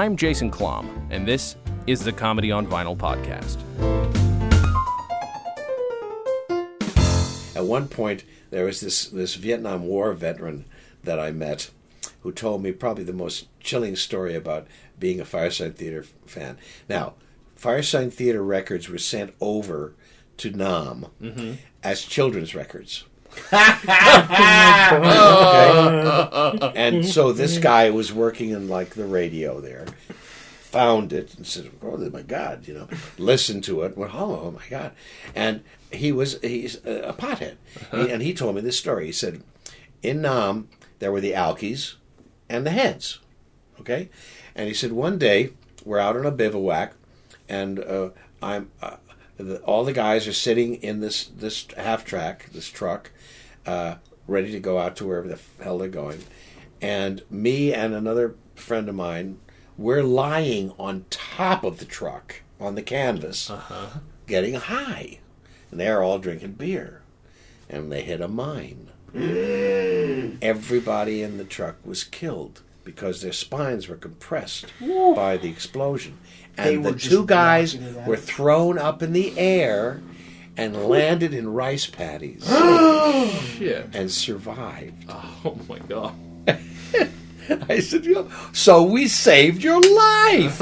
I'm Jason Klom, and this is the Comedy on Vinyl podcast. At one point, there was this Vietnam War veteran that I met who told me probably the most chilling story about being a Fireside Theater fan. Now, Fireside Theater records were sent over to Nam as children's records. Okay. And so this guy was working in like the radio there, found it and said, "Oh my God!" Listened to it, went, "Oh my God!" And he's a pothead, and he told me this story. He said, in Nam there were the Alkies and the Heads, okay, and he said one day we're out on a bivouac, and all the guys are sitting in this half-track, this truck, ready to go out to wherever the hell they're going. And me and another friend of mine, we're lying on top of the truck, on the canvas, getting high. And they're all drinking beer. And they hit a mine. Everybody in the truck was killed because their spines were compressed by the explosion. And the two guys were thrown up in the air and landed in rice paddies. Shit. And survived. Oh my God. I said, so we saved your life.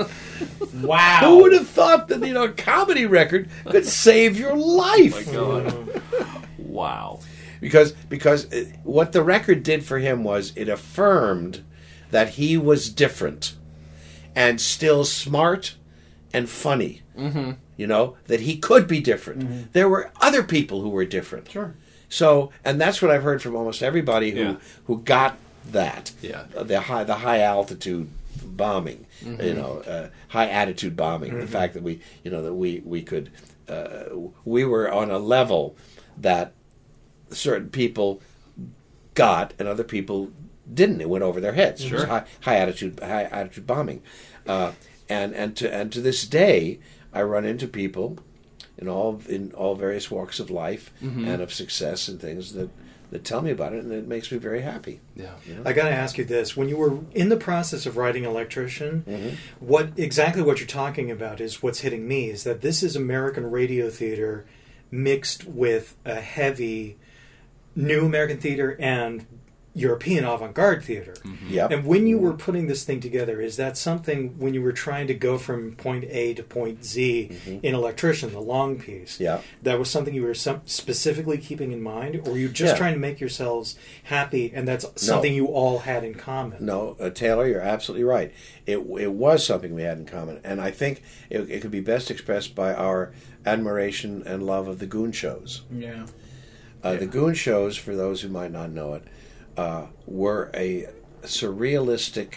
Wow. Who would have thought that, a comedy record could save your life? Oh my God. Wow. Because what the record did for him was it affirmed that he was different and still smart and funny. Mm-hmm. That he could be different. Mm-hmm. There were other people who were different. Sure. So, and that's what I've heard from almost everybody who got that. Yeah. The high altitude bombing. High attitude bombing. Mm-hmm. The fact that we could we were on a level that certain people got and other people didn't. It went over their heads. Sure. It was high attitude bombing. And to this day, I run into people in all various walks of life and of success and things that tell me about it, and it makes me very happy. Yeah. I got to ask you this: when you were in the process of writing Electrician, what you're talking about is what's hitting me is that this is American radio theater mixed with a heavy new American theater and European avant-garde theater. Mm-hmm. Yep. And when you were putting this thing together, is that something when you were trying to go from point A to point Z in Electrician, the long piece, that was something you were specifically keeping in mind, or were you just trying to make yourselves happy and that's something you all had in common? No, Taylor, you're absolutely right. It was something we had in common, and I think it could be best expressed by our admiration and love of the Goon shows. Yeah. The Goon shows, for those who might not know it, were a surrealistic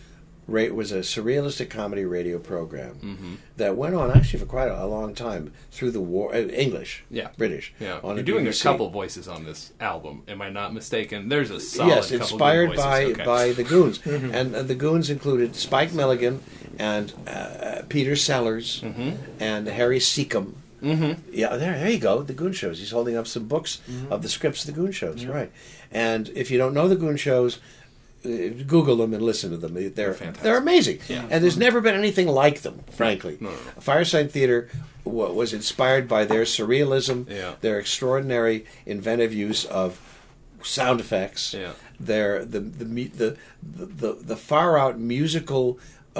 comedy radio program that went on actually for quite a long time through the war. English, British. Yeah, on you're doing BBC. a couple voices on this album. Am I not mistaken? There's a solid couple inspired good voices. by the Goons, and the Goons included Spike Milligan and Peter Sellers and Harry Seacombe. Mm-hmm. Yeah, there you go. The Goon shows. He's holding up some books of the scripts of the Goon shows, right? And if you don't know the Goon shows, Google them and listen to them. They're amazing. Yeah. And there's never been anything like them, frankly. No. Fireside Theater was inspired by their surrealism, their extraordinary inventive use of sound effects, their the far out musical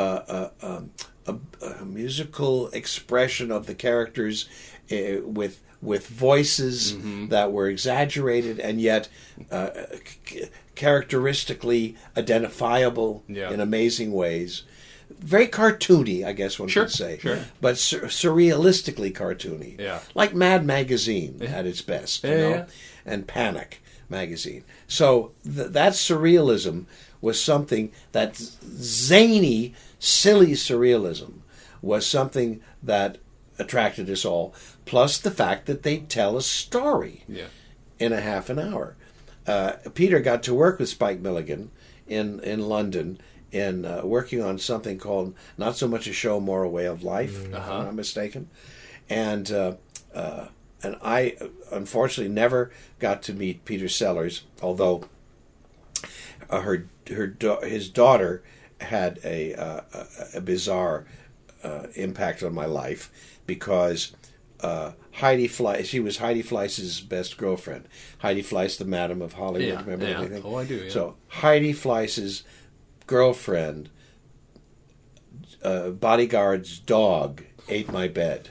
musical expression of the characters with voices that were exaggerated and yet characteristically identifiable in amazing ways. Very cartoony, I guess one could say. Sure. But surrealistically cartoony. Yeah. Like Mad Magazine at its best, and Panic Magazine. So that surrealism was something, that zany, silly surrealism was something that attracted us all, plus the fact that they tell a story in a half an hour. Peter got to work with Spike Milligan in London in working on something called Not So Much a Show, More a Way of Life, if I'm not mistaken. And I unfortunately never got to meet Peter Sellers, although his daughter had a bizarre impact on my life because Heidi Fleiss, she was Heidi Fleiss's best girlfriend. Heidi Fleiss, the Madam of Hollywood, remember anything? Oh, I do, yeah. So Heidi Fleiss's girlfriend, bodyguard's dog, ate my bed.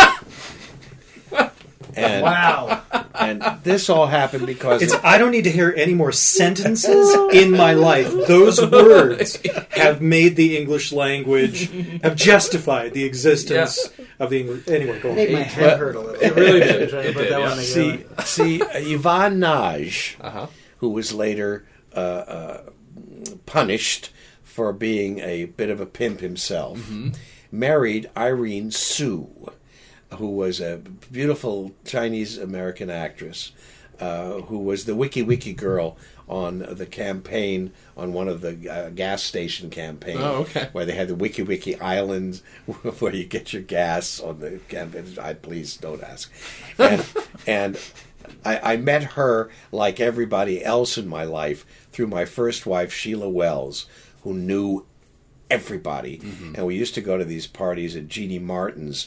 And, Wow. And this all happened because... I don't need to hear any more sentences in my life. Those words have made the English language, have justified the existence of the English... Anyway, go on. Made my head hurt a little. It really did. Trying to It put did, that yeah. one together. See, Yvonne Nage, who was later punished for being a bit of a pimp himself, married Irene Tsu, who was a beautiful Chinese-American actress, who was the Wiki girl on the campaign, on one of the gas station campaigns, where they had the Wiki Islands, where you get your gas on the campaign. Please don't ask. And I met her, like everybody else in my life, through my first wife, Sheila Wells, who knew everybody. And we used to go to these parties at Dean Martin's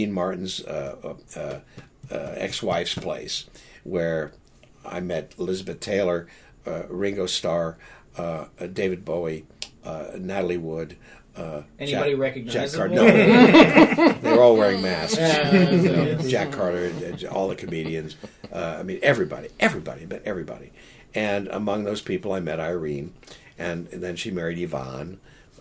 ex-wife's place, where I met Elizabeth Taylor, Ringo Starr, David Bowie, Natalie Wood. Anybody recognizable? No, they were all wearing masks. Jack Carter, all the comedians. I mean, everybody. I met everybody. And among those people, I met Irene, and then she married Yvonne.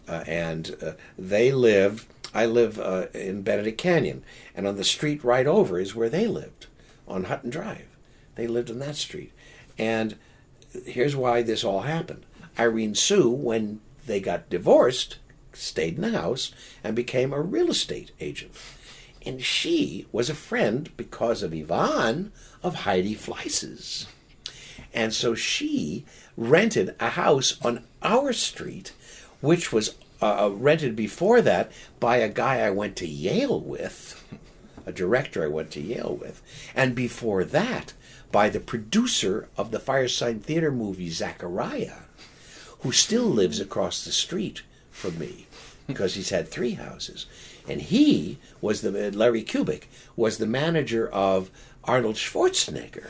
They lived. I live in Benedict Canyon, and on the street right over is where they lived, on Hutton Drive. They lived on that street. And here's why this all happened. Irene Tsu, when they got divorced, stayed in the house and became a real estate agent. And she was a friend, because of Yvonne, of Heidi Fleiss's. And so she rented a house on our street, which was rented before that by a guy I went to Yale with, a director I went to Yale with, and before that by the producer of the Fireside Theater movie Zachariah, who still lives across the street from me because he's had 3 houses. And he was Larry Kubik was the manager of Arnold Schwarzenegger.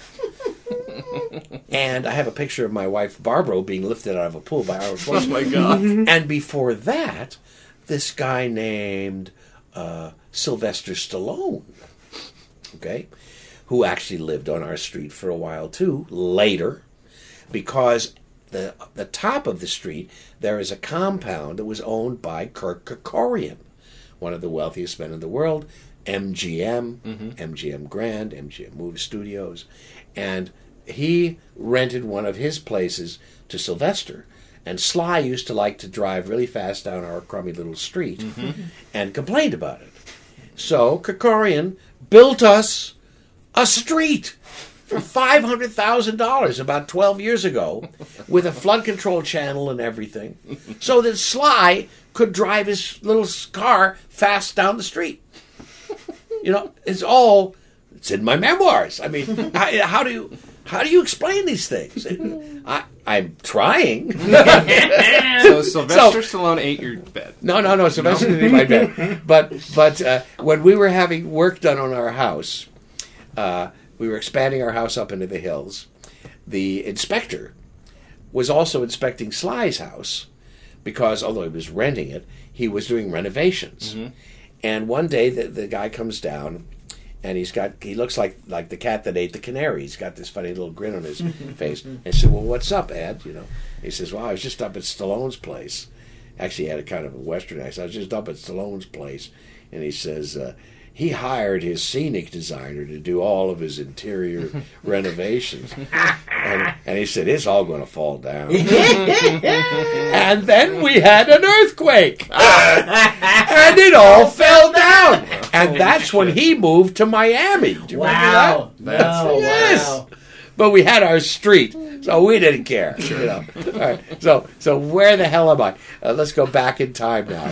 And I have a picture of my wife Barbara being lifted out of a pool by Arnold Schwarzenegger. Oh my God. And before that, this guy named Sylvester Stallone, okay, who actually lived on our street for a while too, later, because the top of the street, there is a compound that was owned by Kirk Kerkorian, one of the wealthiest men in the world, MGM, MGM Grand, MGM Movie Studios, and he rented one of his places to Sylvester. And Sly used to like to drive really fast down our crummy little street and complained about it. So Kerkorian built us a street for $500,000 about 12 years ago with a flood control channel and everything, so that Sly could drive his little car fast down the street. You know, it's in my memoirs. I mean, how do you explain these things? I'm trying. So Sylvester Stallone ate your bed. No. Sylvester didn't eat my bed. But when we were having work done on our house, we were expanding our house up into the hills. The inspector was also inspecting Sly's house because, although he was renting it, he was doing renovations. And one day the guy comes down, and he looks like the cat that ate the canary. He's got this funny little grin on his face. And I said, "Well, what's up, Ed?" You know, he says, "Well, I was just up at Stallone's place." Actually, he had a kind of a Western accent. "I was just up at Stallone's place," and he says, he hired his scenic designer to do all of his interior renovations. And he said, "It's all going to fall down." And then we had an earthquake. And it all fell down. And that's when he moved to Miami. Do you remember that? Yes. Wow. But we had our street, so we didn't care. You know. All right. So where the hell am I? Let's go back in time now.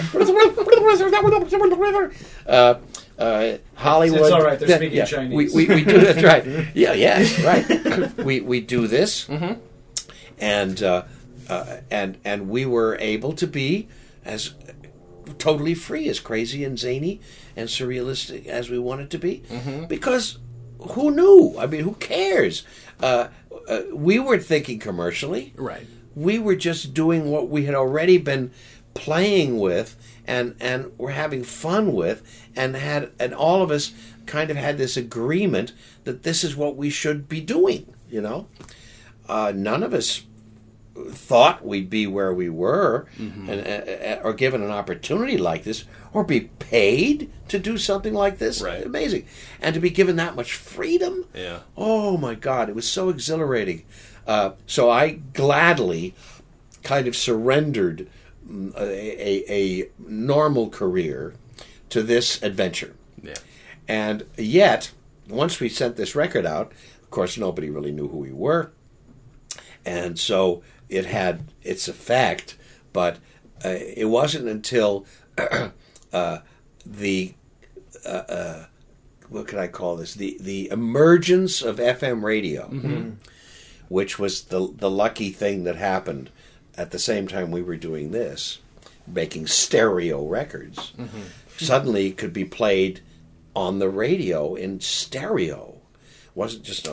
Hollywood. It's all right. They're speaking Chinese. We do that's right. Yes, right. We do this, and we were able to be as totally free, as crazy and zany and surrealistic as we want it to be. Because who knew? I mean, who cares? We weren't thinking commercially. Right. We were just doing what we had already been playing with and were having fun with, and all of us kind of had this agreement that this is what we should be doing, you know? None of us thought we'd be where we were, or given an opportunity like this, or be paid to do something like this. Right. Amazing. And to be given that much freedom. Yeah. Oh my God, it was so exhilarating. So I gladly kind of surrendered a normal career to this adventure. Yeah. And yet, once we sent this record out, of course, nobody really knew who we were. And so it had its effect, but it wasn't until the what can I call this? The emergence of FM radio, which was the lucky thing that happened at the same time we were doing this, making stereo records. Suddenly it could be played on the radio in stereo. It wasn't just,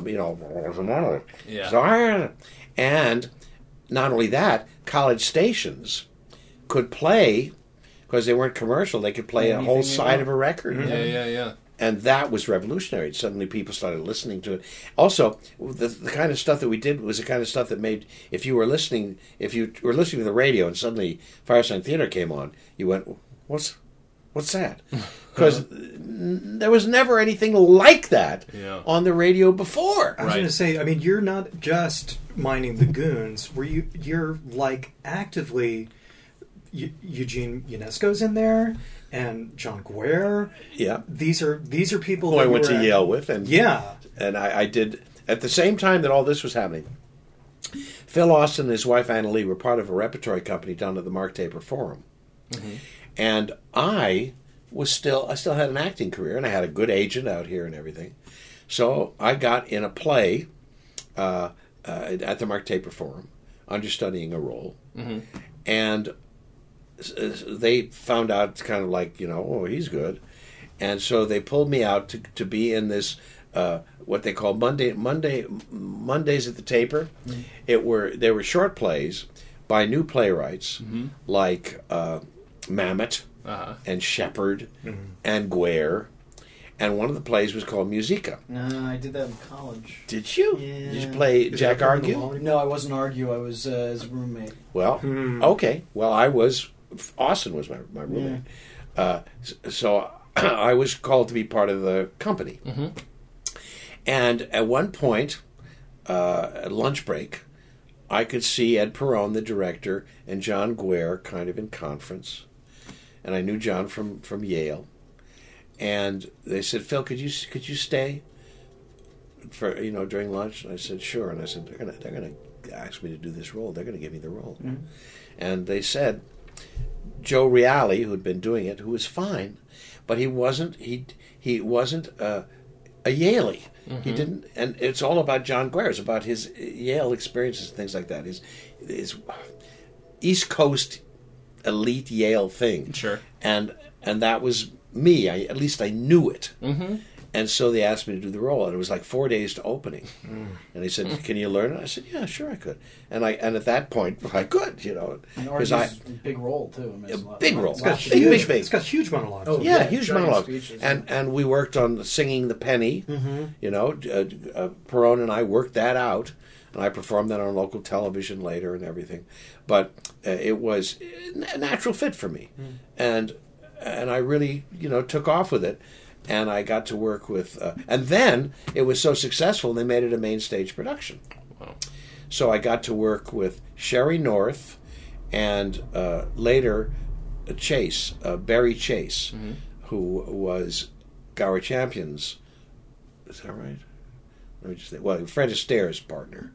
Yeah. So, and not only that, college stations could play, because they weren't commercial, they could play a whole side of a record. Yeah. And that was revolutionary. Suddenly people started listening to it. Also, the kind of stuff that we did was the kind of stuff that made, if you were listening to the radio and suddenly Firesign Theater came on, you went, what's that? Because there was never anything like that on the radio before. I was going to say, I mean, you're not just minding the goons. You're like actively, Eugene Ionesco's in there, and John Guare. Yeah, these are people who that I went to Yale with, and I did at the same time that all this was happening. Phil Austin and his wife Anna Lee were part of a repertory company down at the Mark Taper Forum, and I still had an acting career, and I had a good agent out here and everything. So I got in a play at the Mark Taper Forum, understudying a role, and they found out kind of like, oh, he's good. And so they pulled me out to be in this, what they call Mondays at the Taper. They were short plays by new playwrights like Mamet and Shepard and Guare. And one of the plays was called Musica. I did that in college. Did you? Yeah. Did you play Jack Argue? No, I wasn't Argue. I was his roommate. Well, okay. Well, Austin was my roommate. So I was called to be part of the company. And at one point, at lunch break, I could see Ed Perron, the director, and John Guare kind of in conference. And I knew John from Yale. And they said, Phil, could you stay for during lunch? And I said, sure. And I said, they're gonna ask me to do this role. They're gonna give me the role. And they said, Joe Reale, who had been doing it, who was fine, but he wasn't a Yaley. He didn't, and it's all about John Guare. It's about his Yale experiences and things like that. His East Coast elite Yale thing. Sure. And that was me. At least I knew it. And so they asked me to do the role, and it was like 4 days to opening. And they said, "Can you learn it?" I said, "Yeah, sure, I could." And at that point, I could, because a big role too. Big role. It's got huge monologues. Oh, yeah, huge monologues. And we worked on singing the penny. Perron and I worked that out, and I performed that on local television later and everything. But it was a natural fit for me, and I really took off with it. And I got to work with, and then it was so successful, they made it a main stage production. Wow. So I got to work with Sherry North, and later Barry Chase, who was Gower Champion's, is that right? Let me just think. Well, Fred Astaire's partner,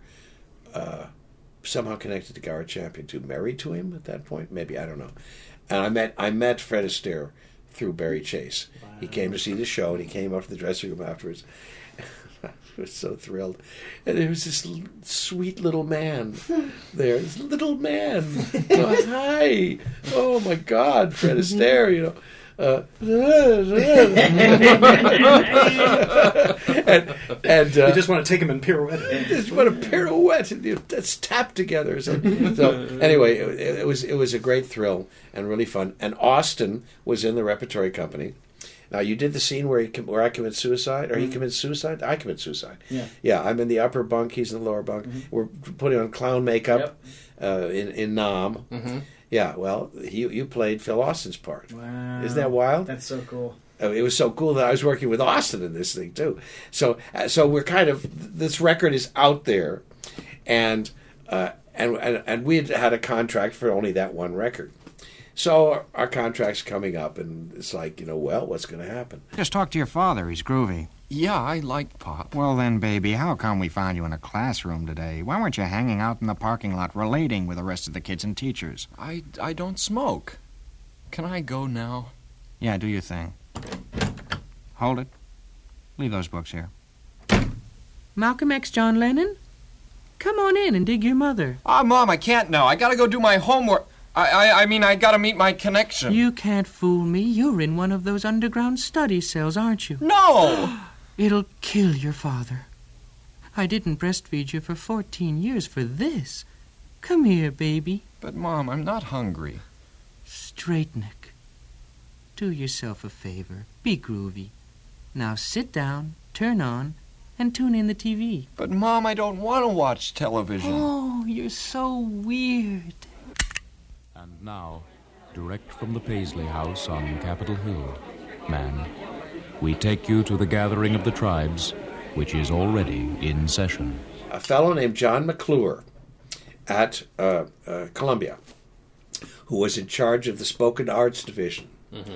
somehow connected to Gower Champion too, married to him at that point, maybe, I don't know. And I met Fred Astaire through Barry Chase. Wow. He came to see the show, and he came up to the dressing room afterwards. was so thrilled. And there was this sweet little man there. This little man. Oh, hi. Oh, my God. Fred Astaire, you know. And you just want to take him and pirouette. Just want to pirouette and let's tap together. So anyway, it was a great thrill and really fun. And Austin was in the repertory company. Now you did the scene where I commit suicide, or he commits suicide. I commit suicide. Yeah. I'm in the upper bunk. He's in the lower bunk. We're putting on clown makeup in Nam. Mm-hmm. Yeah, well, you played Phil Austin's part. Wow. Isn't that wild? That's so cool. It was so cool that I was working with Austin in this thing, too. So we're kind of... This record is out there, and we had a contract for only that one record. So our contract's coming up, and it's like, well, what's going to happen? Just talk to your father. He's groovy. Yeah, I like Pop. Well then, baby, how come we found you in a classroom today? Why weren't you hanging out in the parking lot relating with the rest of the kids and teachers? I don't smoke. Can I go now? Yeah, do your thing. Hold it. Leave those books here. Malcolm X John Lennon? Come on in and dig your mother. Mom, I can't now. I gotta go do my homework. I mean, I gotta meet my connection. You can't fool me. You're in one of those underground study cells, aren't you? No! It'll kill your father. I didn't breastfeed you for 14 years for this. Come here, baby. But, Mom, I'm not hungry. Straightneck. Do yourself a favor. Be groovy. Now sit down, turn on, and tune in the TV. But, Mom, I don't want to watch television. Oh, you're so weird. And now, direct from the Paisley House on Capitol Hill, man, we take you to the gathering of the tribes, which is already in session. A fellow named John McClure at Columbia, who was in charge of the Spoken Arts Division,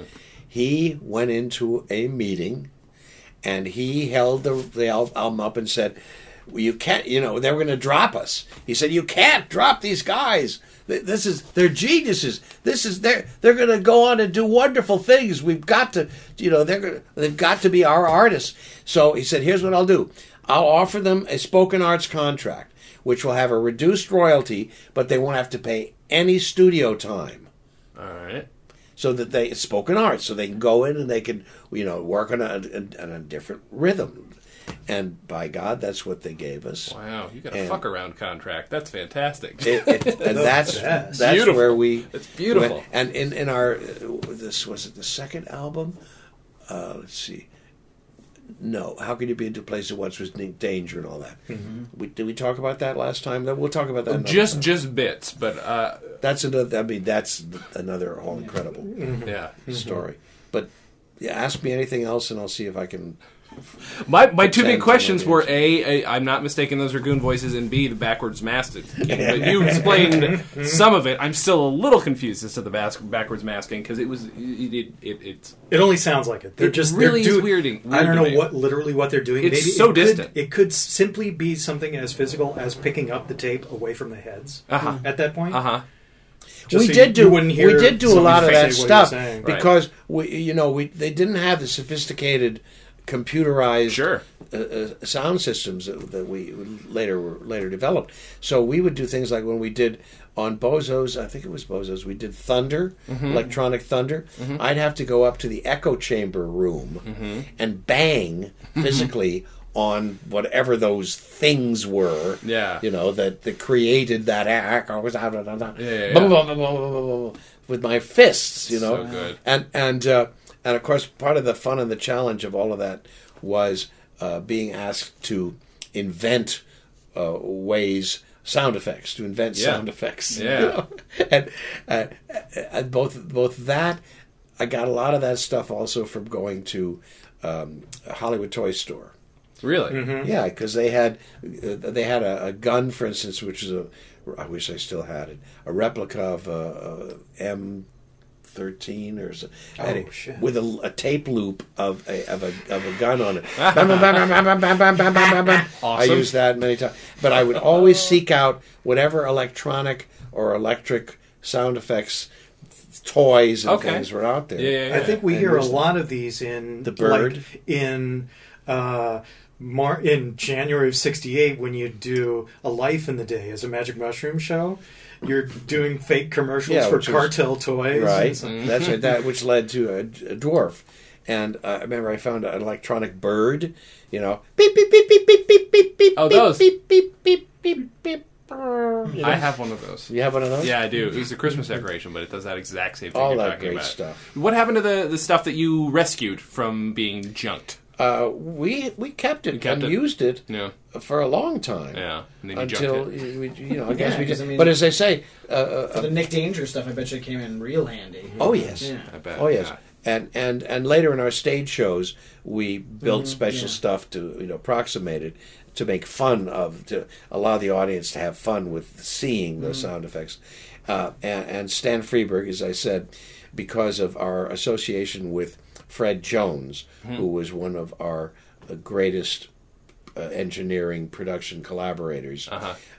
he went into a meeting, and he held the album up and said, well, you can't, they were going to drop us. He said, you can't drop these guys. They're geniuses. They're going to go on and do wonderful things. We've got to, they've got to be our artists. So he said, here's what I'll do. I'll offer them a spoken arts contract, which will have a reduced royalty, but they won't have to pay any studio time. All right. So that it's spoken arts, so they can go in and they can, work on a different rhythm. And by God, that's what they gave us. Wow, you got a fuck around contract. That's fantastic. And that's where we. It's beautiful. And in our this was it the second album. Let's see. No, how can you be into a place that once was danger and all that? Mm-hmm. Did we talk about that last time? We'll talk about that. Just bits, but that's another. I mean, that's another whole incredible story. But ask me anything else, and I'll see if I can. My two big questions were A, I'm not mistaken those Dragoon voices, and B, the backwards masking. But you explained some of it. I'm still a little confused as to the backwards masking because it only sounds like it. They're just really is weirding. I don't know what they're doing. It's so distant. It could simply be something as physical as picking up the tape away from the heads at that point. We did do a lot of that stuff because they didn't have the sophisticated computerized sound systems that we later developed. So we would do things like when we did on Bozos, I think it was Bozos, we did Thunder, Electronic Thunder. I'd have to go up to the echo chamber room and bang physically on whatever those things were, that created that echo with my fists, So good. And of course, part of the fun and the challenge of all of that was being asked to invent sound effects. Yeah. And both that, I got a lot of that stuff also from going to a Hollywood toy store. Really? Mm-hmm. Yeah, because they had a gun, for instance, which is I wish I still had it, a replica of M13 or so, with a tape loop of a gun on it. Awesome. I used that many times, but I would always seek out whatever electronic or electric sound effects toys and things were out there. I think we hear a lot of these in the Bird, in in January of '68, when you do A Life in the Day as a Magic Mushroom show, you're doing fake commercials for Cartel toys. Right. That's right. That which led to a dwarf. And I remember I found an electronic bird, beep, beep, beep, beep, beep, beep, beep, beep, Oh, those. beep, beep, beep, beep, beep. I have one of those. You have one of those? Yeah, I do. It was a Christmas decoration, but it does that exact same thing All you're that talking great about. stuff. What happened to the stuff that you rescued from being junked? We kept it and used it for a long time. Yeah, and then you until junked it. I guess we just. I mean, but as I say, for the Nick Danger stuff, I bet you it came in real handy. Oh yes, yeah. I bet. Oh yes. Yeah. And later in our stage shows, we built special stuff to approximate it, to make fun of, to allow the audience to have fun with seeing those sound effects. And Stan Freberg, as I said, because of our association with Fred Jones, who was one of our greatest engineering production collaborators,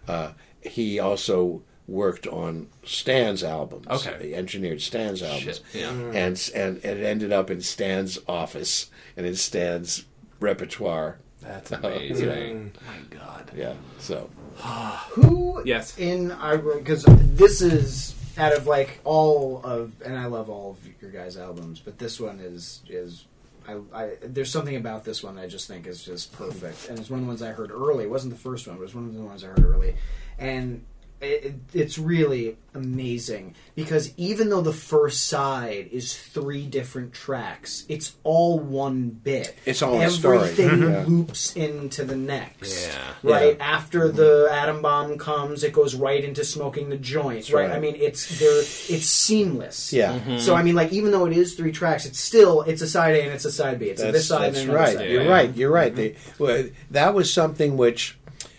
he also worked on Stan's albums. Okay. He engineered Stan's albums. Shit, yeah. And it ended up in Stan's office and in Stan's repertoire. That's amazing. My God. Yeah. So Who Yes. because this is out of like all of, and I love all of your guys' albums, but this one is I there's something about this one I just think is just perfect, and it's one of the ones I heard early. It wasn't the first one, but it was one of the ones I heard early, and it's really amazing because even though the first side is 3 different tracks, it's all one bit. It's all a story. Everything loops into the next. Yeah. Right after the atom bomb comes, it goes right into smoking the joint. Right? I mean, it's seamless. yeah. So I mean, like even though it is 3 tracks, it's a side A and it's a side B. It's a this side That's and another right. side. You're right. That was something which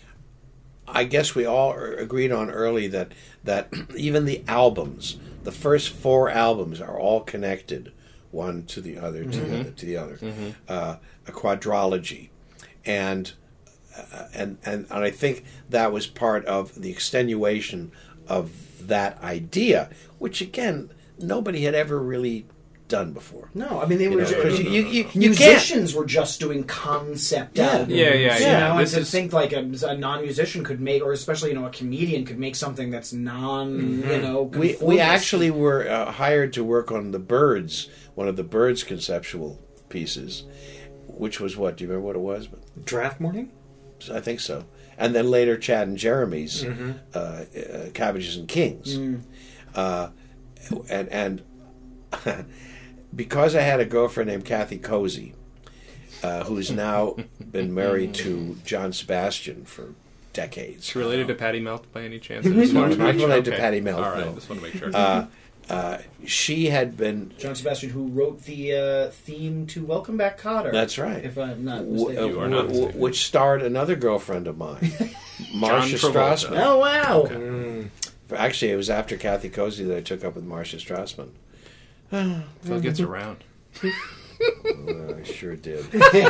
I guess we all agreed on early, that even the albums, the first 4 albums, are all connected, one to the other, to the other, a quadrology, and I think that was part of the extenuation of that idea, which again nobody had ever really done before. No, I mean they were you musicians were just doing concept albums. Yeah. You know, and This to is- think like a non-musician could make, or especially a comedian could make something that's We actually were hired to work on the Byrds, one of the Byrds conceptual pieces, which was what? Do you remember what it was? Draft Morning? I think so. And then later Chad and Jeremy's Cabbages and Kings. And because I had a girlfriend named Kathy Cozy, who's now been married to John Sebastian for decades. It's related to Patty Melt by any chance? No, not related to Patty Melt, All right, no. just want to make sure. She had been... John Sebastian, who wrote the theme to Welcome Back, Kotter. That's right. If I'm not mistaken. You are not mistaken. Which starred another girlfriend of mine, Marcia John Travolta. Strassman. Oh wow! Actually, it was after Kathy Cozy that I took up with Marcia Strassman. Phil gets around. I sure did.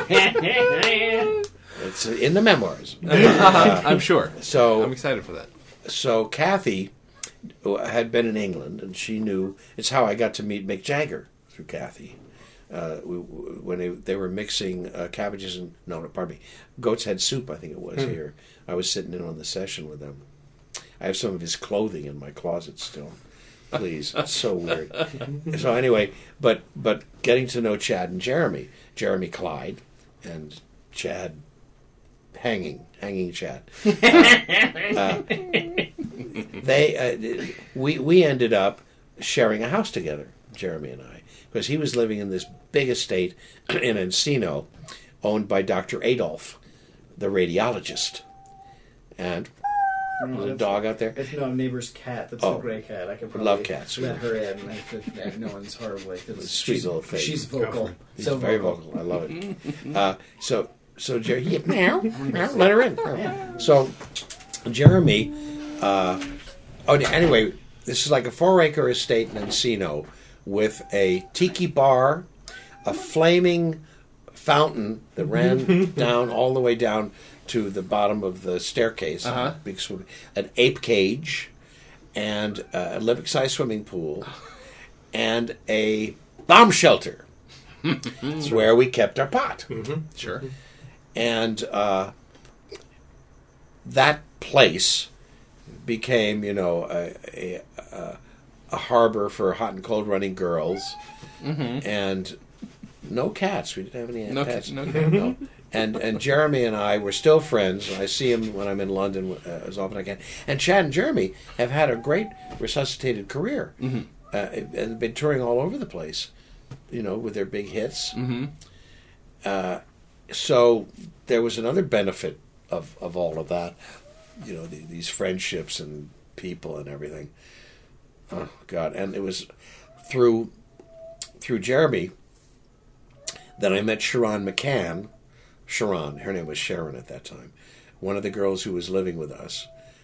It's in the memoirs. I'm sure. So I'm excited for that. So Kathy had been in England, and she knew. It's how I got to meet Mick Jagger, through Kathy. When they were mixing cabbages and goat's head soup, I think it was here. I was sitting in on the session with them. I have some of his clothing in my closet still. Please, it's so weird. So anyway, but getting to know Chad and Jeremy Clyde, and Chad hanging Chad. We ended up sharing a house together, Jeremy and I, because he was living in this big estate in Encino, owned by Dr. Adolf, the radiologist, and. There's a dog out there. It's no neighbor's cat. That's a gray cat. I could probably love cats. let her in if no one's horribly. Sweet little face. She's vocal. She's very vocal. I love it. So Jeremy, meow, let her in. So Jeremy. Anyway, this is like a 4-acre estate in Encino with a tiki bar, a flaming fountain that ran down all the way down to the bottom of the staircase, big swim, an ape cage, and an Olympic-sized swimming pool, and a bomb shelter. It's where we kept our pot. Sure. And that place became, a harbor for hot and cold running girls, and no cats. We didn't have any cats. No. And Jeremy and I were still friends. I see him when I'm in London as often as I can. And Chad and Jeremy have had a great resuscitated career, and been touring all over the place, with their big hits. So there was another benefit of all of that, these friendships and people and everything. Oh God! And it was through Jeremy that I met Sharon McCann. Sharon, her name was Sharon at that time, one of the girls who was living with us,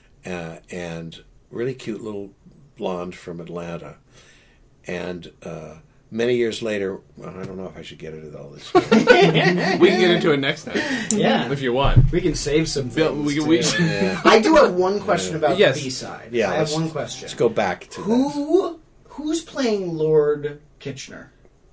and really cute little blonde from Atlanta. And many years later, well, I don't know if I should get into all this. We can get into it next time. Yeah. If you want. We can save some things. Yeah. I do have one question about Yes. the B-side. Yeah, I have one question. Let's go back to Who's playing Lord Kitchener?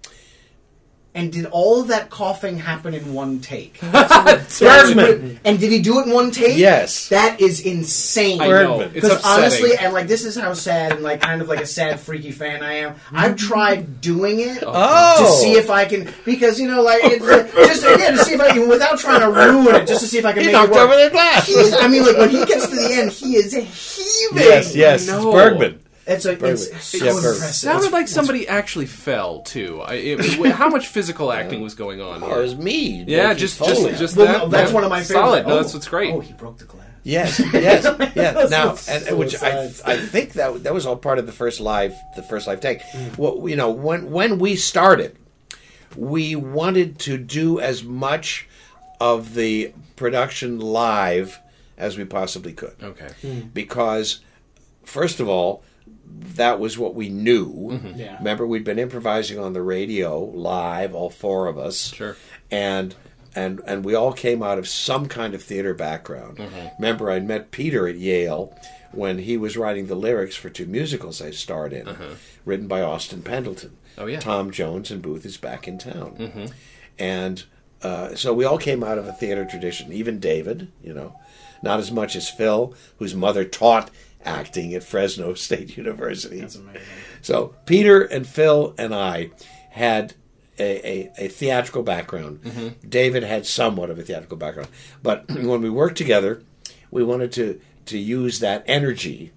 And did all of that coughing happen in one take? Bergman. And did he do it in one take? Yes. That is insane. I know. Bergman. It's Because honestly, upsetting. and this is how sad and kind of like a sad, freaky fan I am. I've tried doing it Oh. to see if I can, because just again to see if I can, without trying to ruin it, just to see if I can He make it knocked work. over their glass. When he gets to the end, he is heaving. Yes, No. it's Bergman. It's so Yeah, Bergman. impressive. Sounded like somebody actually fell too. How much physical acting was going on Oh, here? it was me. Yeah, Mikey just Foley. that. No, that's yeah. one of my favorites. Solid. No, that's what's great. Oh, he broke the glass. Yes. Now, so which I exciting. think that was all part of the first live take. Well, when we started, we wanted to do as much of the production live as we possibly could. Okay. Because, first of all, that was what we knew. Yeah. Remember, we'd been improvising on the radio live, all four of us. Sure. And we all came out of some kind of theater background. Remember, I met Peter at Yale when he was writing the lyrics for two musicals I starred in, written by Austin Pendleton. Oh, yeah. Tom Jones and Booth is Back in Town. And so we all came out of a theater tradition. Even David, not as much as Phil, whose mother taught acting at Fresno State University. That's amazing. So Peter and Phil and I had a theatrical background. David had somewhat of a theatrical background. But when we worked together, we wanted to use that energy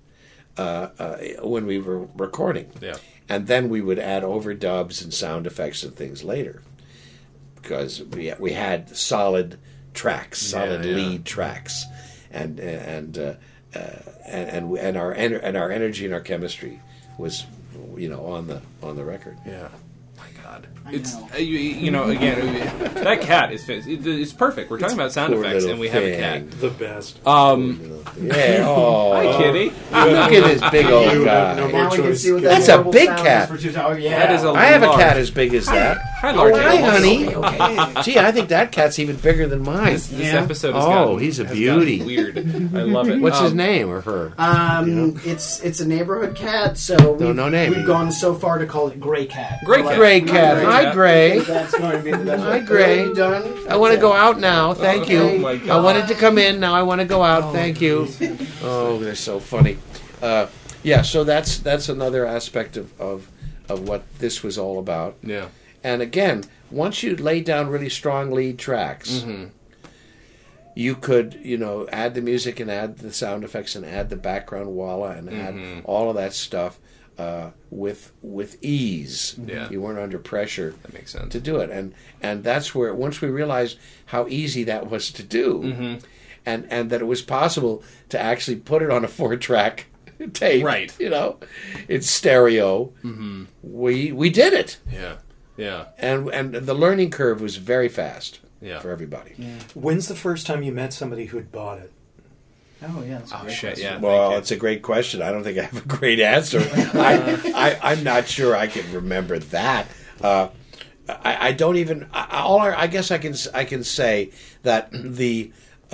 when we were recording. Yeah. And then we would add overdubs and sound effects and things later. Because we had solid tracks, solid lead tracks. And our energy and our chemistry was, on the record. Yeah. My God. It's again, that cat is it's perfect. We're talking about sound Poor effects, little and we have a thing. cat. The best. Yeah. Oh. Hi, kitty. Look at this big old You guy. have no more Now we can choice. see what That's that a horrible big sound cat. is for two. Oh, yeah. That is a I have a large- cat as big as that. Hi, large Hi, animals. honey. Okay. Gee, I think that cat's even bigger than mine. This Yeah. episode has Oh, gotten, he's a has beauty. gotten weird. I love it. What's his name or her? It's a neighborhood cat, so no name. we've gone so far to call it Gray Cat. Gray Like, Cat. Gray cat. Gray Hi, cat. Gray. That's going to be the best. Hi, Gray. Are you done? I want to go out now. Thank you. Oh, my God. I wanted to come in. Now I want to go out. Thank you. Oh, they're so funny. So that's another aspect of what this was all about. Yeah. And again, once you lay down really strong lead tracks, you could, add the music and add the sound effects and add the background walla and add all of that stuff with ease. Yeah. You weren't under pressure That makes sense. to do it. And that's where, once we realized how easy that was to do, and that it was possible to actually put it on a 4-track tape, Right. in stereo, we did it. Yeah. Yeah. And the learning curve was very fast Yeah. for everybody. When's the first time you met somebody who'd bought it? Oh, yeah. That's a Oh great shit. question. Yeah. Well, thank you. it's a great question. I don't think I have a great answer. I'm not sure I can remember that. I don't even. I guess I can say that the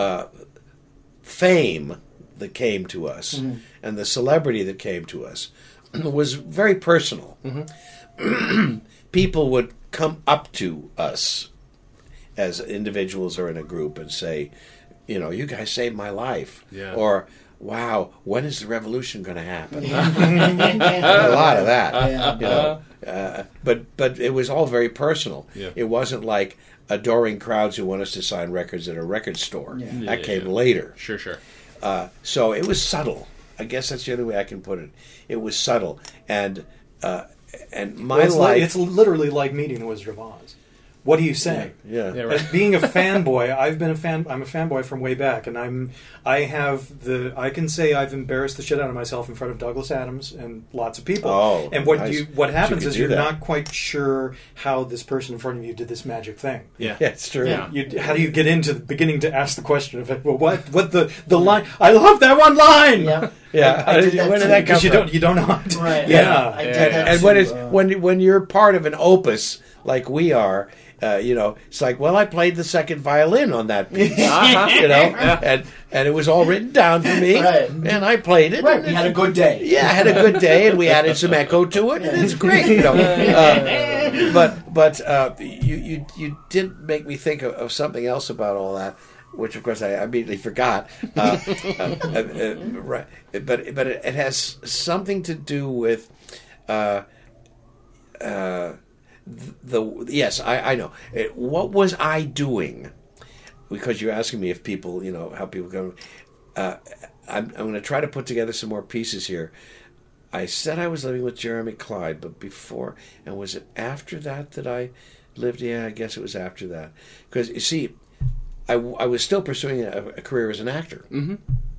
fame that came to us and the celebrity that came to us was very personal. People would come up to us as individuals or in a group and say, you know, you guys saved my life. Yeah. Or, wow, when is the revolution going to happen? A lot of that. Yeah. You know? But it was all very personal. Yeah. It wasn't like adoring crowds who want us to sign records at a record store. Yeah. That came later. Sure. So it was subtle. I guess that's the only way I can put it. It was subtle. And my life... It's literally like meeting the Wizard of Oz. What are you saying? Yeah. Yeah, right. As being a fanboy, I'm a fanboy from way back, and I can say I've embarrassed the shit out of myself in front of Douglas Adams and lots of people. Oh, and nice. what happens You is could do you're that. not quite sure how this person in front of you did this magic thing. Yeah. Yeah, it's true. Yeah. How do you get into the beginning to ask the question of it? Well, what the line? I love that one line. Yeah. Yeah. I did that Where did too. that come Because from? you don't know how to. Right. Yeah. I did Yeah. that And too. when you're part of an opus like we are, you know, it's like, well, I played the second violin on that piece, you know, and it was all written down for me, Right. and I played it. Right, and we had a good day. Yeah, I had a good day, and we added some echo to it, and it's great. You know, but you did make me think of something else about all that, which of course I immediately forgot. Right, but it has something to do with. Yes, I know. What was I doing? Because you're asking me if people, you know, how people go. I'm going to try to put together some more pieces here. I said I was living with Jeremy Clyde, but before, and was it after that I lived? Yeah, I guess it was after that. Because, you see, I was still pursuing a career as an actor. Mm-hmm.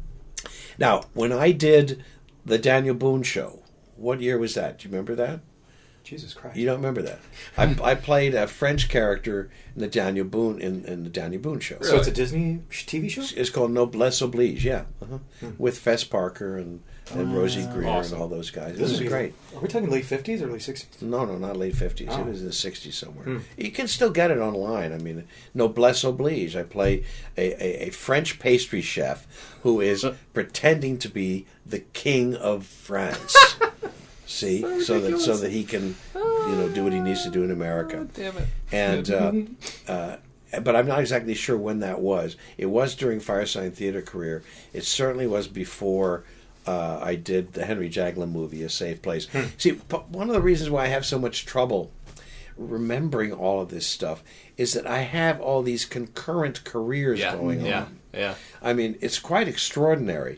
Now, when I did the Daniel Boone show, what year was that? Do you remember that? Jesus Christ. You don't remember that? I played a French character in the Daniel Boone in the Daniel Boone show. So it's a Disney TV show? It's called Noblesse Oblige, yeah, with Fess Parker and Rosie Greer awesome. and all those guys. It This was would be- great. Are we talking late 50s, early 60s? No, not late 50s. Oh. It was in the 60s somewhere. You can still get it online. I mean, Noblesse Oblige. I play a French pastry chef who is pretending to be the king of France. See, so that he can, you know, do what he needs to do in America. Damn it. And but I'm not exactly sure when that was. It was during Firesign Theater career. It certainly was before I did the Henry Jaglom movie, A Safe Place. See, one of the reasons why I have so much trouble remembering all of this stuff is that I have all these concurrent careers going on. Yeah. I mean, it's quite extraordinary.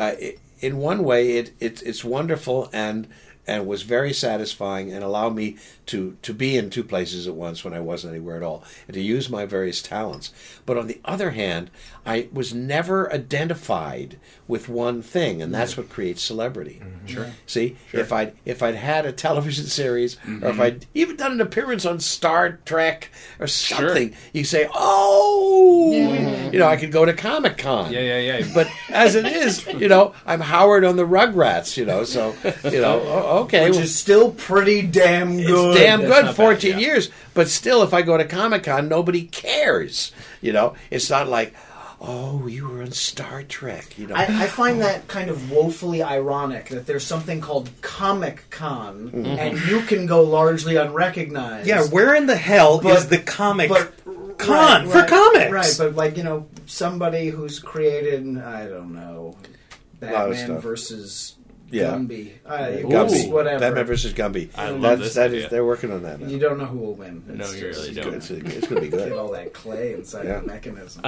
In one way, it's wonderful and was very satisfying and allowed me to be in two places at once when I wasn't anywhere at all and to use my various talents. But on the other hand, I was never identified with one thing, and that's what creates celebrity. Sure. See, if I'd had a television series, or if I'd even done an appearance on Star Trek or something, you say, "Oh, you know, I could go to Comic-Con." Yeah. But as it is, you know, I'm Howard on the Rugrats, you know, so, you know, okay. Which is still pretty damn good. It's damn That's good, not bad, 14 yeah. years. But still, if I go to Comic-Con, nobody cares, you know. It's not like, oh, you were on Star Trek, you know. I find that kind of woefully ironic that there's something called Comic-Con, and you can go largely unrecognized. Yeah, where in the hell But- is the comic but- con right, for right, comics? Right, but like, you know, somebody who's created, I don't know, lot of Batman stuff. versus Yeah. Gumby. Gumby, Whatever. Batman versus Gumby. I love this That is, idea. they're working on that now. You don't know who will win. No, It's you just- really It's don't. good. It's going to be Get good. all that clay inside Yeah. the mechanism.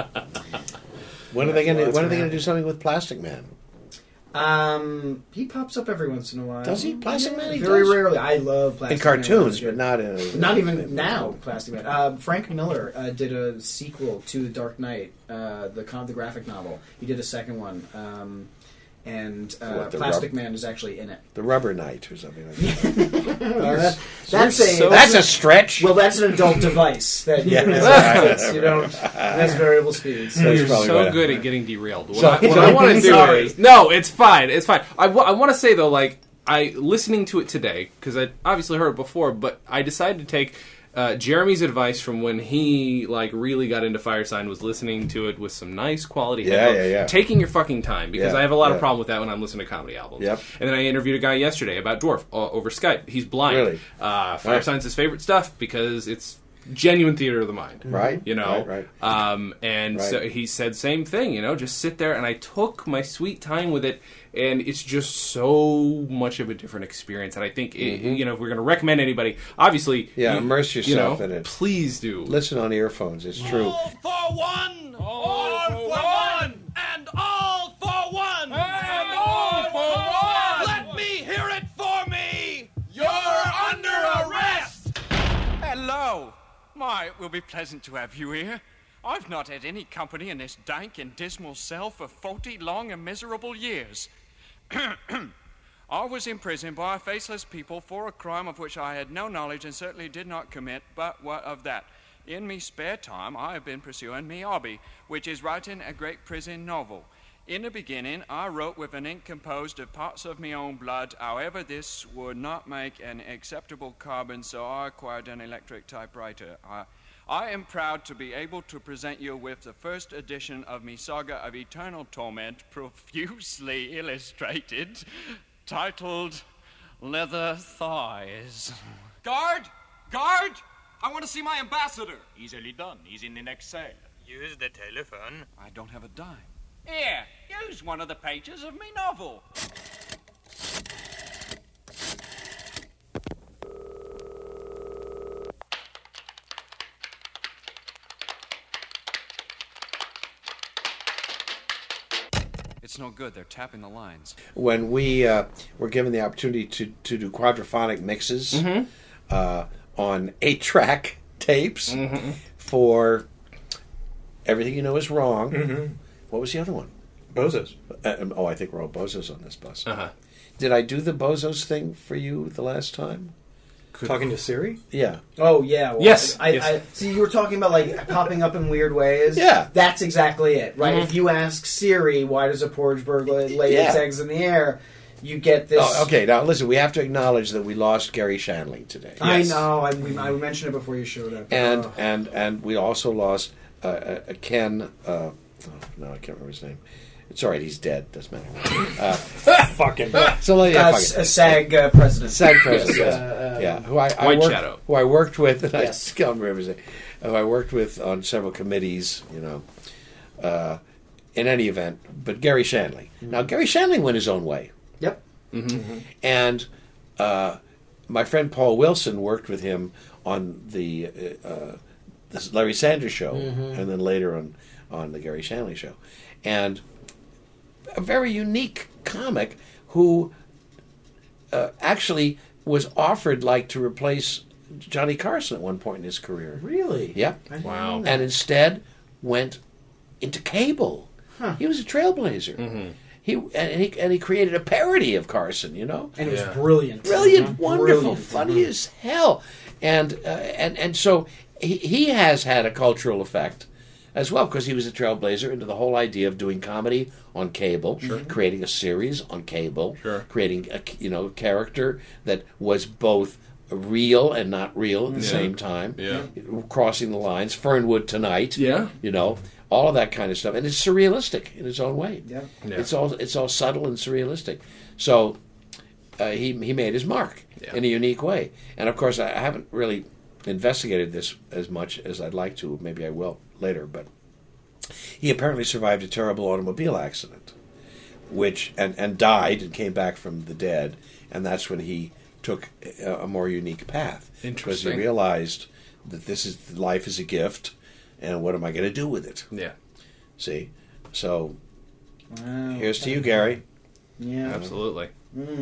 When are they going That's to gonna do something with Plastic Man? He pops up every once in a while. Does he? Plastic Man? He Very does? rarely. I love Plastic In Man. cartoons, but not in Not even now, Plastic Man. Frank Miller did a sequel to The Dark Knight, the graphic novel. He did a second one, and What, the Plastic Man is actually in it. the Rubber Knight or something like that. That's That's a stretch. well, that's an adult device that you, Yeah. you don't. That's variable speeds. That's You're probably so right. good at getting derailed. What So- I want to do Sorry. is no, it's fine. It's fine. I want to say though, like listening to it today because I obviously heard it before, but I decided to take Jeremy's advice from when he like really got into Firesign was listening to it with some nice quality headphones. Yeah. Taking your fucking time because Yeah, I have a lot of yeah. problem with that when I'm listening to comedy albums. Yep. And then I interviewed a guy yesterday about Dwarf over Skype. He's blind. Really? Firesign's his favorite stuff because it's genuine theater of the mind. Right. You know? Right. And so he said same thing, you know, just sit there, and I took my sweet time with it, and it's just so much of a different experience. And I think, you know, if we're going to recommend anybody, obviously... immerse yourself in it. Please do. Listen on earphones, it's true. All for one! All for one! And all for one! And all for one! Let me hear it for me! You're under arrest! Hello. My, it will be pleasant to have you here. I've not had any company in this dank and dismal cell for 40 long and miserable years. I was imprisoned by faceless people for a crime of which I had no knowledge and certainly did not commit, but what of that? In me spare time, I have been pursuing me hobby, which is writing a great prison novel. In the beginning, I wrote with an ink composed of parts of my own blood. However, this would not make an acceptable carbon, so I acquired an electric typewriter. I am proud to be able to present you with the first edition of me saga of eternal torment, profusely illustrated, titled Leather Thighs. Guard! Guard! I want to see my ambassador! Easily done. He's in the next cell. Use the telephone. I don't have a dime. Here, use one of the pages of me novel. It's no good. They're tapping the lines. When we were given the opportunity to do quadraphonic mixes on 8-track tapes for Everything You Know Is Wrong. What was the other one? Bozos. I think we're all bozos on this bus. Did I do the bozos thing for you the last time? Talking to Siri? Yeah. Oh, yeah. Well, Yes. I see, you were talking about, like, popping up in weird ways. Yeah. That's exactly it, right? If you ask Siri, why does a porridge bird lay its eggs in the air, you get this... Oh, okay, now listen, we have to acknowledge that we lost Gary Shandling today. I know. I mentioned it before you showed up. And we also lost Ken... no, I can't remember his name. It's all right, he's dead. Doesn't matter. Fucking. So, a SAG president. SAG president, yeah. Who I worked with, and I can't remember his name. Who I worked with on several committees, you know. In any event, but Gary Shandling. Now, Gary Shandling went his own way. Yep. And my friend Paul Wilson worked with him on the Larry Sanders Show, and then later on the Gary Shandling Show. And a very unique comic who actually was offered to replace Johnny Carson at one point in his career. Really? Yep. Wow. And instead went into cable. He was a trailblazer. He created a parody of Carson, you know, and it was brilliant, wonderful, funny as hell, and so he has had a cultural effect as well, because he was a trailblazer into the whole idea of doing comedy on cable, creating a series on cable, creating a character that was both real and not real at the same time, crossing the lines. Fernwood Tonight, you know, all of that kind of stuff, and it's surrealistic in its own way. It's all subtle and surrealistic. So he made his mark in a unique way, and of course I haven't really investigated this as much as I'd like to. Maybe I will later, but he apparently survived a terrible automobile accident, which and died and came back from the dead, and that's when he took a more unique path. Because he realized that life is a gift, and what am I going to do with it? Yeah. See? So, here's to you, Gary. Yeah. Absolutely.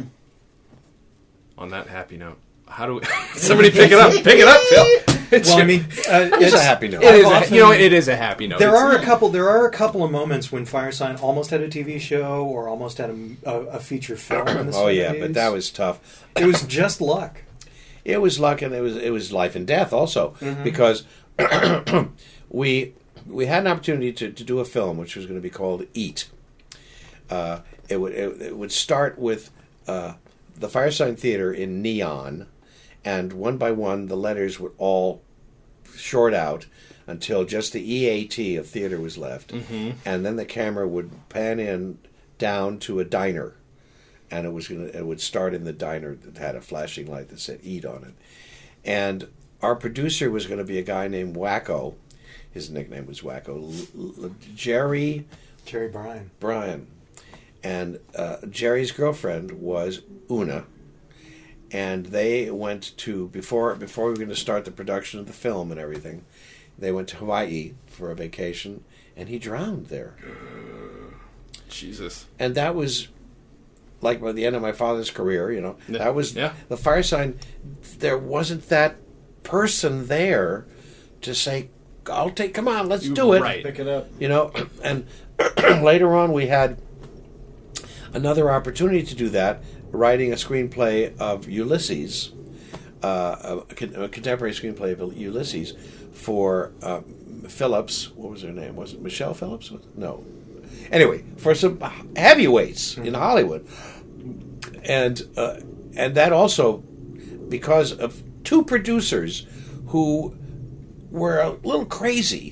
On that happy note. How do we... Somebody pick it up. Pick it up, Phil. It's a happy note. It is a happy note. There are a couple of moments when Firesign almost had a TV show or almost had a feature film in the 70s. But that was tough. It was just luck. It was luck, and it was life and death also, because we had an opportunity to do a film which was going to be called Eat. It would start with the Firesign Theater in neon, and one by one the letters would all short out until just the EAT of theater was left, and then the camera would pan in down to a diner, and it would start in the diner that had a flashing light that said "Eat" on it, and our producer was going to be a guy named Wacko. His nickname was Wacko. Jerry Bryan. And Jerry's girlfriend was Una. And they went to, before we were going to start the production of the film and everything, they went to Hawaii for a vacation, and he drowned there. Jesus. And that was, like, by the end of my father's career, that was the fire sign. There wasn't that person there to say, come on, let's do it. Right. Pick it up. And later on we had another opportunity to do that, writing a screenplay of Ulysses, a contemporary screenplay of Ulysses for Phillips. What was her name? Was it Michelle Phillips? No. Anyway, for some heavyweights in Hollywood. And that also because of two producers who were a little crazy,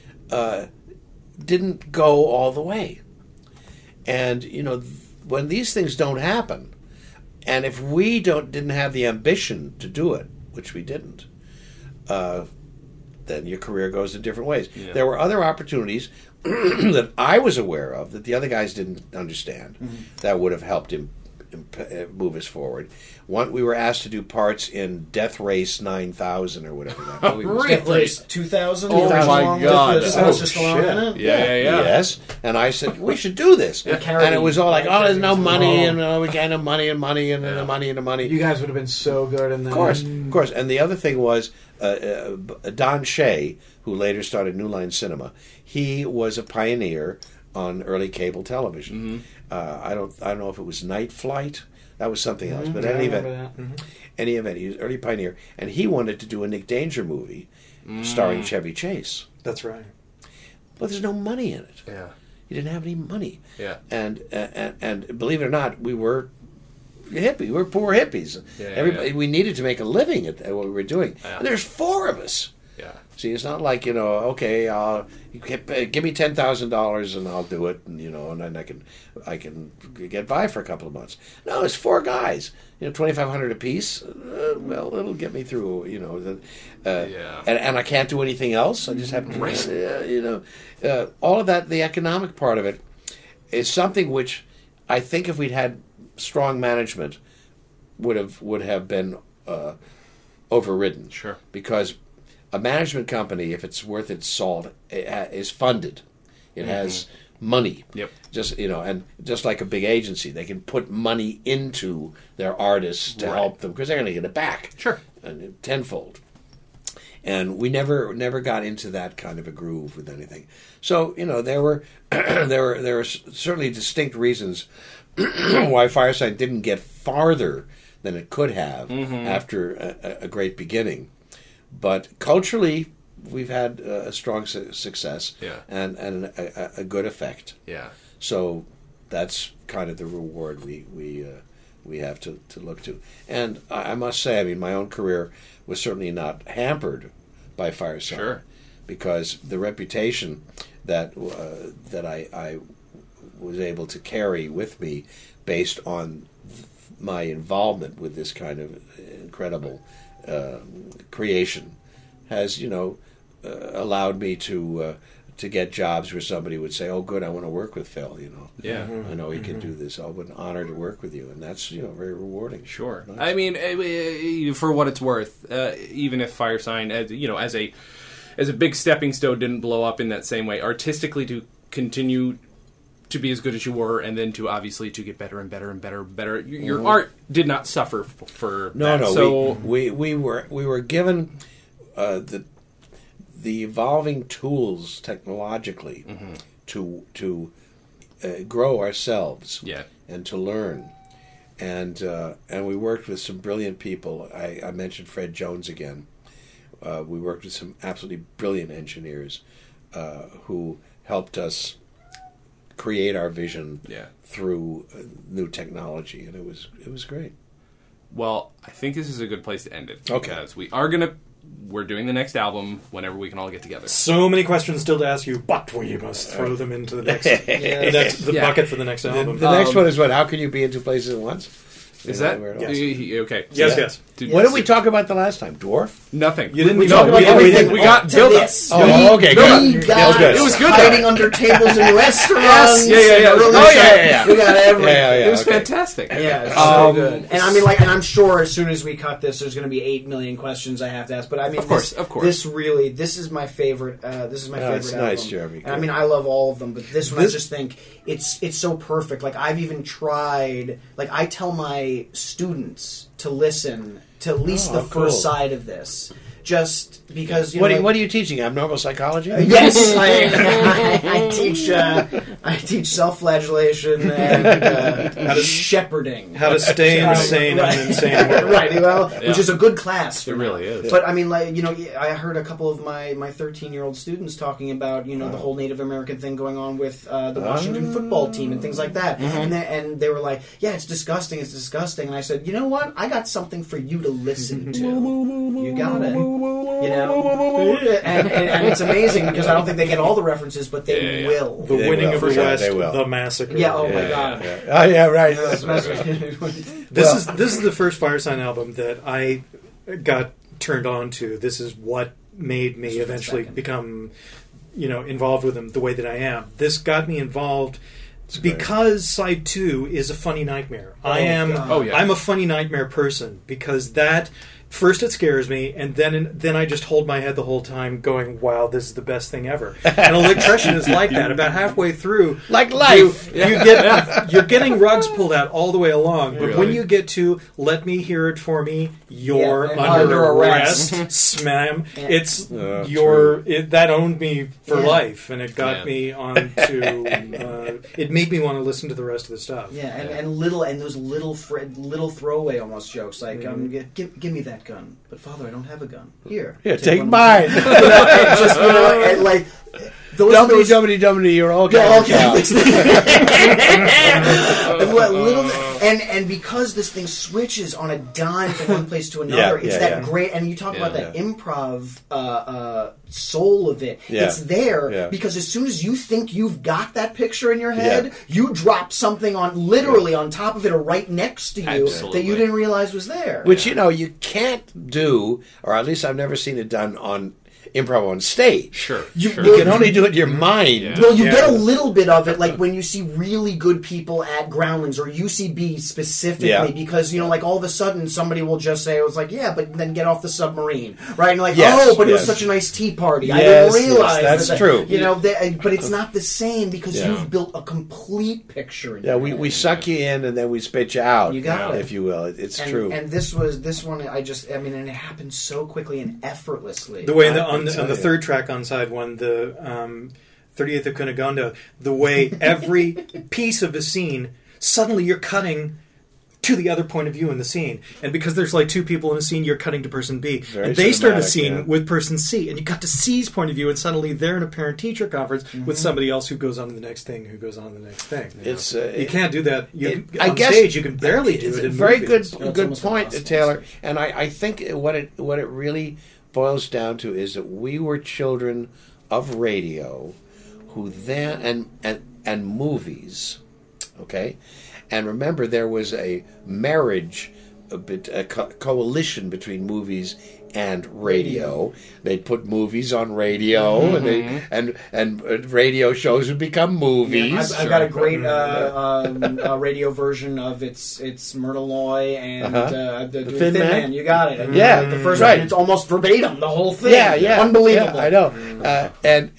didn't go all the way. And, when these things don't happen, and if we didn't have the ambition to do it, which we didn't, then your career goes in different ways. Yeah. There were other opportunities that I was aware of that the other guys didn't understand that would have helped him move us forward. We were asked to do parts in Death Race 9000 or whatever that movie was. Death Race 2000? Oh my God. Just along in it? Yeah. Yes. And I said, we should do this. And it was all like, there's no money, and we can't have money and money and the money and the money. You guys would have been so good in that. Of course. And the other thing was, Don Shea, who later started New Line Cinema, he was a pioneer on early cable television. I don't know if it was Night Flight. That was something else. But any event, he was an early pioneer, and he wanted to do a Nick Danger movie starring Chevy Chase. That's right. But there's no money in it. Yeah, he didn't have any money. Yeah, and believe it or not, we were hippie. We were poor hippies. Yeah, we needed to make a living at what we were doing. Yeah. And there's four of us. Yeah. See, it's not like, okay, give me $10,000 and I'll do it, and and then I can get by for a couple of months. No, it's four guys, $2,500 a piece. Well, it'll get me through, and I can't do anything else. I just have to, all of that. The economic part of it is something which I think if we'd had strong management would have been overridden. Sure, because a management company, if it's worth its salt, is funded. It has money. Yep. And just like a big agency, they can put money into their artists to help them because they're going to get it back. Sure. And tenfold. And we never got into that kind of a groove with anything. So there were certainly distinct reasons why Firesign didn't get farther than it could have after a great beginning. But culturally, we've had a strong success and a good effect. Yeah. So that's kind of the reward we have to look to. And I must say, my own career was certainly not hampered by Firesign. Sure. Because the reputation that I was able to carry with me based on my involvement with this kind of incredible creation has, allowed me to get jobs where somebody would say, "Oh, good, I want to work with Phil." Yeah, I know he can do this. Oh, what an honor to work with you, and that's very rewarding. Sure, nice. For what it's worth, even if Firesign, as a big stepping stone, didn't blow up in that same way, artistically to continue to be as good as you were, and then to obviously to get better and better and better and better. Your art did not suffer for that. No. So we were given the evolving tools technologically to grow ourselves and to learn, and we worked with some brilliant people. I mentioned Fred Jones again. We worked with some absolutely brilliant engineers who helped us create our vision through new technology, and it was great. Well, I think this is a good place to end it. Okay. Because we're doing the next album whenever we can all get together. So many questions still to ask you, but we must throw them into the next, bucket for the next album. The next one is what? How can you be in two places at once? Is that Yes. okay? Yes. What did we talk about the last time? Dwarf? Nothing. You didn't We talk about everything. We got build up. Oh, okay, good. We got good. It was good, hiding though. under tables in restaurants. Yeah. and early Oh, show. yeah. We got everything. It was fantastic. Yeah, it's so good. And I mean, like, and I'm sure as soon as we cut this, there's going to be 8 million questions I have to ask. But I mean, Of course. This is my favorite. This is my favorite it's album. nice, Jeremy. And I mean, I love all of them, but this one, I just think it's so perfect. Like, I've even tried. Like, I tell my students to listen to at least the cool. first side of this, just because. You What know, are you teaching? Abnormal psychology? Yes, I teach self-flagellation and shepherding. How to stay insane in an insane world. Right, well, which is a good class. For It really now. is. But I mean, like, you know, I heard a couple of my 13-year-old students talking about, you know, the whole Native American thing going on with the Washington football team and things like that, and they were like, "Yeah, it's disgusting. It's disgusting." And I said, "You know what? I got something for you to listen to. You got it. You know." And it's amazing because I don't think they get all the references, but they will. The They winning will, of for the sure, West, they will. the massacre. Yeah. Oh my God. Oh, yeah, right. This is the first Firesign album that I got turned on to. This is what made me eventually become, you know, involved with them the way that I am. This got me involved because side 2 is a funny nightmare. I'm a funny nightmare person because that. First, it scares me, and then I just hold my head the whole time, going, "Wow, this is the best thing ever." And Electrician is like that. About halfway through, Like life. you're getting rugs pulled out all the way along. But when Really? you get to "Let Me Hear It For Me," you're Yeah, under under arrest. arrest. Slam! Yeah. It's true. that owned me for Yeah. life, and it got Yeah. me on to. It made me want to listen to the rest of the stuff. Yeah, and those little throwaway almost jokes like, give me that gun, but Father, I don't have a gun. Here, Take one. mine. You know, and just, you know, and like those Dumbity, you're all Yeah, kind okay. of And what little, and because this thing switches on a dime from one place to another, it's that great. And you talk about that improv soul of it. Yeah. It's there Yeah. because as soon as you think you've got that picture in your head, you drop something literally on top of it or right next to you that you didn't realize was there. Which, you know, you can't do, or at least I've never seen it done on improv on stage. Sure. You can only do it in your mind. Yeah. Well, you get a little bit of it, like when you see really good people at Groundlings or UCB specifically, because, you know, like all of a sudden somebody will just say, I was like, yeah, but then get off the submarine, right? And you're like, Yes, oh, but it was yes. such a nice tea party. I Yes, didn't realize yes, that's true. You know, but it's not the same because Yeah. you've built a complete picture in Yeah, your we head. suck you in and then we spit you out. You got it. if you will. It's And, true. and this one, and it happened so quickly and effortlessly. The way can on tell the you. third track on side 1, the 30th of Cunegonda, the way every piece of the scene, suddenly you're cutting to the other point of view in the scene. And because there's like 2 people in a scene, you're cutting to person B. Very and they start a cinematic, scene yeah. with person C. And you cut to C's point of view, and suddenly they're in a parent-teacher conference with somebody else who goes on to the next thing, who goes on to the next thing. It's You can't do that. I On guess stage, you can barely do it's it a in very movies. good almost point, impossible. Taylor. And I think what it really boils down to is that we were children of radio, who then and movies, okay. And remember, there was a marriage, a coalition between movies and radio. They'd put movies on radio, and radio shows would become movies. I've got a great radio version of it's Myrtle Loy and the Thin Man? You got it. And, Yeah, the first right. one, it's almost verbatim, the whole thing. Yeah, unbelievable. Yeah, I know.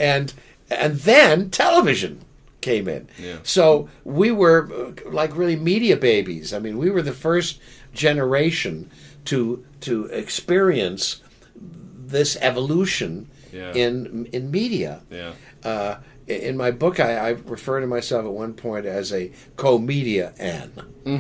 And then television came in. Yeah. So we were like really media babies. I mean, we were the first generation to experience this evolution in media. Yeah. In my book, I refer to myself at one point as a co-media-an.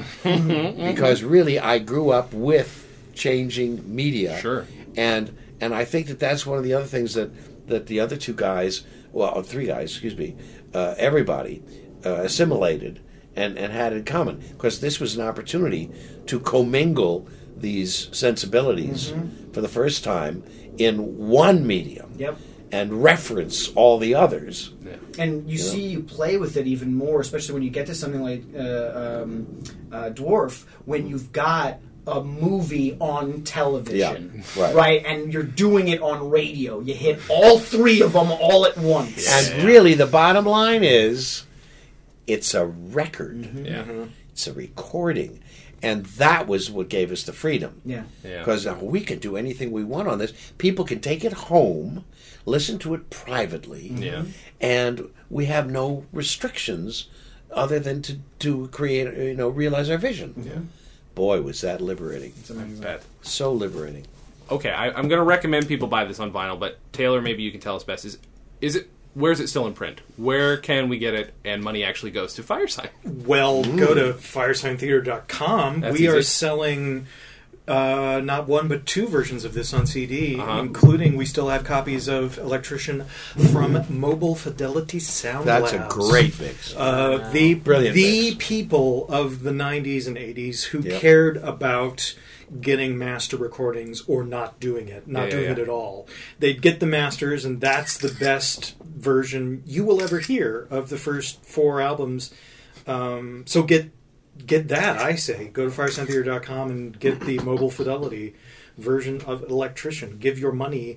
Because really, I grew up with changing media. Sure. And I think that's one of the other things that the other 2 guys, well, 3 guys, excuse me, everybody assimilated and had in common. Because this was an opportunity to commingle these sensibilities for the first time in one medium. Yep. and reference all the others. And you play with it even more, especially when you get to something like Dwarf, when you've got a movie on television, right? And you're doing it on radio. You hit all three of them all at once. And really, the bottom line is, it's a record. It's a recording. And that was what gave us the freedom. Because we can do anything we want on this. People can take it home, listen to it privately, and we have no restrictions other than to create, realize our vision. Boy, was that liberating. It's amazing. So liberating. Okay, I'm going to recommend people buy this on vinyl, but Taylor, maybe you can tell us best. Is it? Where's it still in print? Where can we get it and money actually goes to Firesign? Well, go to firesigntheater.com. We are selling not one but two versions of this on CD, including we still have copies of Electrician from Mobile Fidelity Sound That's Labs. a great mix. Brilliant The mix. people of the 90s and 80s who cared about getting master recordings or not doing it, doing it at all. They'd get the masters, and that's the best version you will ever hear of the first 4 albums. So get that, I say. Go to firesigntheater.com and get the Mobile Fidelity version of Electrician. Give your monies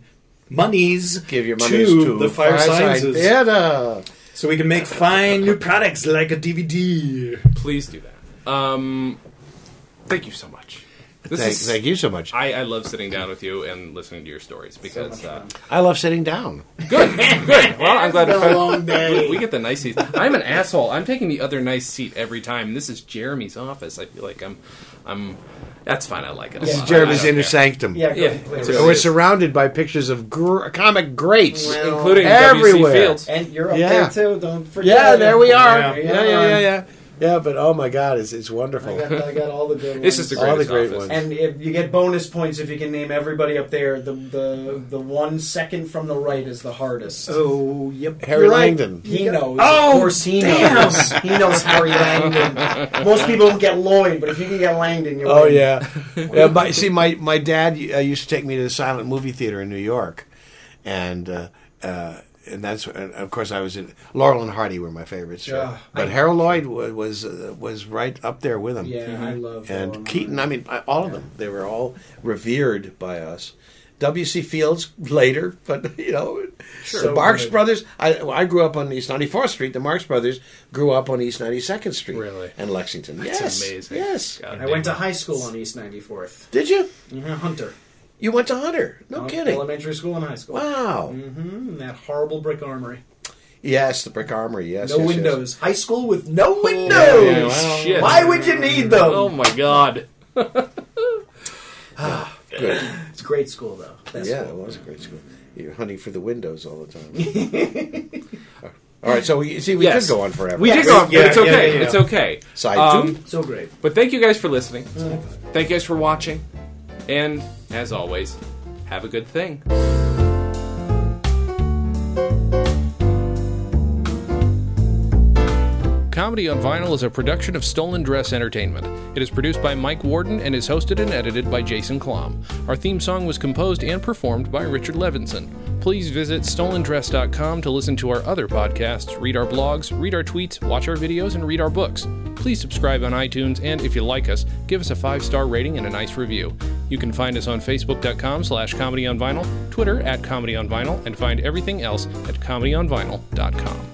to the Firesign Theater. So we can make fine new products like a DVD. Please do that. Thank you so much. Thank you so much. I love sitting down with you and listening to your stories because I love sitting down. Good. Well, I'm glad It's been a long day. we get the nice seats. I'm an asshole. I'm taking the other nice seat every time. This is Jeremy's office. I feel like I'm. That's fine. I like it. This is Jeremy's inner sanctum. We're surrounded by pictures of comic greats, including everywhere. W.C. Fields. And you're up there too. Don't forget. Yeah, there we are. Yeah. Yeah, but oh my God, it's wonderful. I got all the good ones. It's just all the great ones. And if you get bonus points if you can name everybody up there. The 1 second from the right is the hardest. Oh, yep. Harry Langdon. He knows. Oh, of course he knows. He knows Harry Langdon. Most people don't get Lloyd, but if you can get Langdon, you win. Oh yeah. My dad used to take me to the silent movie theater in New York, and that's, and of course, I was in Laurel and Hardy were my favorites. But Harold Lloyd was right up there with him. Yeah, I love and Keaton. I mean, all of them. They were all revered by us. W.C. Fields later, but the Marx Brothers. I grew up on East 94th Street. The Marx Brothers grew up on East 92nd Street, and Lexington. That's amazing. Yes, I went to high school on East 94th. Did you? Hunter. You went to Hunter? No kidding. Elementary school and high school. Wow. In that horrible brick armory. Yes, the brick armory. Yes, no windows. Yes. High school with no windows. Yeah, well, shit. Why would you need them? Oh my God. Good. It's a great school, though. It was a great school. You're hunting for the windows all the time. All right, so we could go on forever. We did go on, but it's okay. It's okay. Side 2. So great. But thank you guys for listening. Thank you guys for watching. And, as always, have a good thing. Comedy on Vinyl is a production of Stolen Dress Entertainment. It is produced by Mike Warden and is hosted and edited by Jason Klom. Our theme song was composed and performed by Richard Levinson. Please visit stolendress.com to listen to our other podcasts, read our blogs, read our tweets, watch our videos, and read our books. Please subscribe on iTunes, and if you like us, give us a 5-star rating and a nice review. You can find us on Facebook.com/ComedyOnVinyl, Twitter @ComedyOnVinyl, and find everything else at ComedyOnVinyl.com.